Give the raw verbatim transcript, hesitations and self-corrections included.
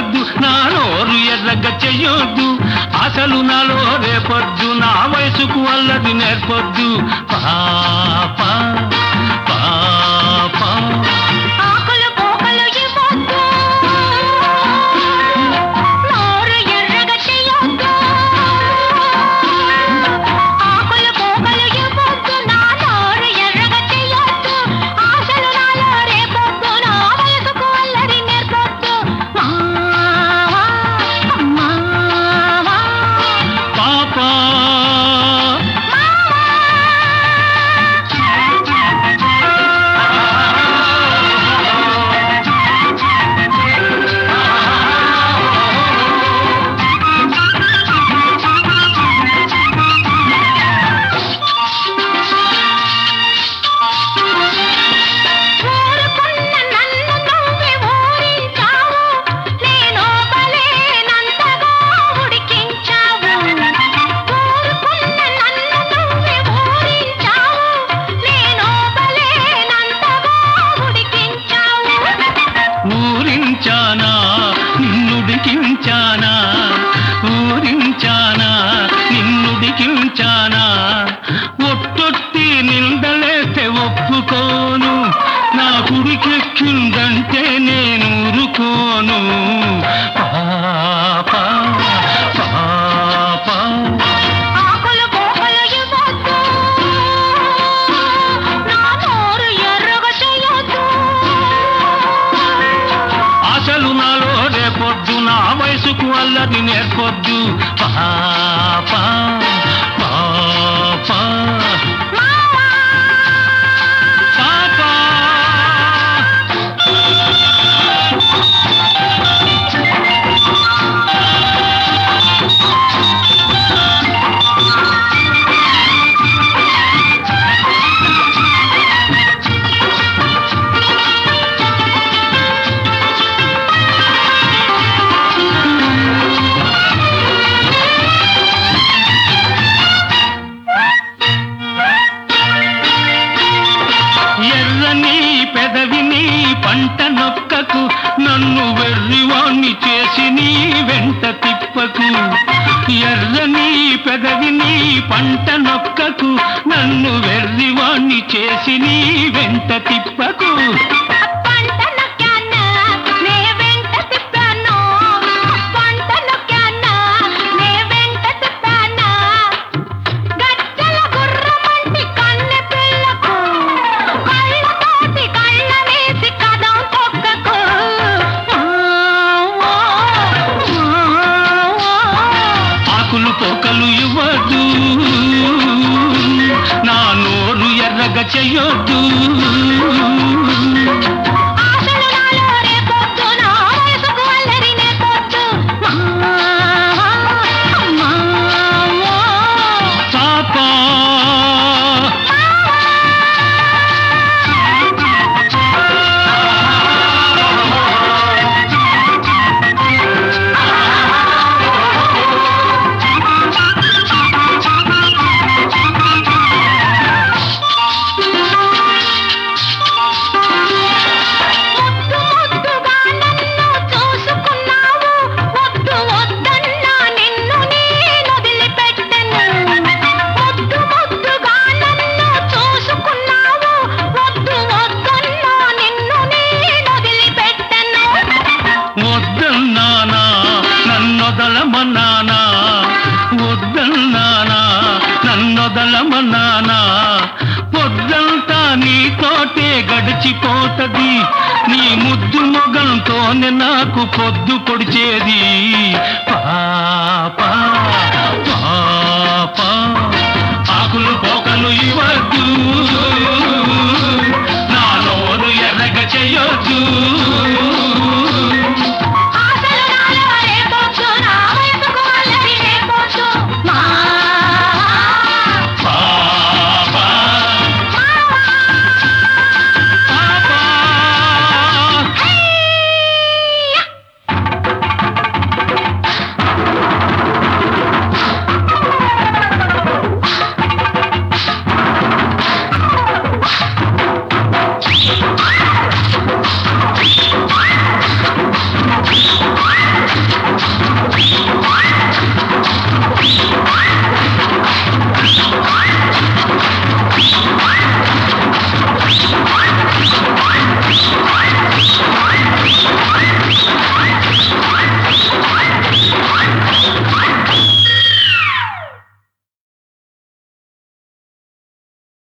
ఇవ్వద్దు, నా నోరు ఎర్రగా చెయ్యొద్దు. అసలు నాలో రేపొద్దు, నా వయసుకు అల్లది నేర్పొద్దు. పాపా పాపా ఆకులు పోకలు ఇవ్వొద్దు, నోరు ఎర్రగా చెయ్యొద్దు. ఆకులు పోకలు ఇవ్వొద్దు, నా నోరు ఎర్రగా చెయ్యొద్దు. ఆశలు నాలో రేపొద్దు, నా వయసుకు అల్లరి నేర్పొద్దు. మావా మావా పాపా ఊరుకున్న నన్ను నువ్వే ఊరించావు, నేను బలేనంతగా ఉడికించావు. ఊరుకున్న నన్ను నువ్వే ఊరించావు, నేను బలేనంతగా ఉడికించావు. ఊరించానా నిన్నుడికించానా, ఊరించానా నిన్నుడికించానా. ఒట్టొట్టి నిందలేస్తే ఒప్పుకోను, నా కుడికెక్కిందంటే నేను ఊరుకోను. పాపా పాపా ఆకులు పోకలు ఇవ్వొద్దు, నా నోరు ఎర్రగా చెయ్యొద్దు. అసలు నాలో రేపొద్దు, నా వయసుకు అల్లది నేర్పొద్దు. పాపా పాపా మావా పాపా ఎర్రని పెదవిని పంట నొక్కకు, నన్ను వెర్రివాణ్ణి చేసి నీ వెంట తిప్పకు. ఎర్రని పెదవిని పంట నొక్కకు, నన్ను వెర్రివాణ్ణి చేసి నీ వెంట తిప్పకు. పంట నొక్కానా, నే వెంట తిప్పాను. పంట నొక్కానా, నే వెంట తిప్పానా. గజ్జల గుర్రమంటి కన్నె పిల్లకు, కళ్ళతోటి కళ్ళ వేసి కదం తొక్కకు. ఆకులు పోకలు ఇవ్వద్దు, నా నోరు ఎర్రగా చెయ్యొద్దు. ఆశలు నాలో రేపొద్దు, నా వయసుకు అల్లరి నేర్పొద్దు. మావా మావా పాపా ముద్దు ముద్దుగా నన్ను చూసుకున్నావు, వద్దు వద్దన్నా నిన్ను నేను వదిలిపెట్టను. ముద్దు ముద్దుగా నన్ను చూసుకున్నావు, వద్దు వద్దన్నా నిన్ను నేను వదిలిపెట్టను. వద్దన్నానా నన్నొదలమన్నానా, వద్దన్నానా నన్నొదలమన్నానా. పొద్దంతా నీతోటే గడిచిపోతది, నీ ముద్దు మొగంతోనే నాకు పొద్దు పొడిచేది. పాపా పాపా ఆకులు పోకలు ఇవ్వద్దు,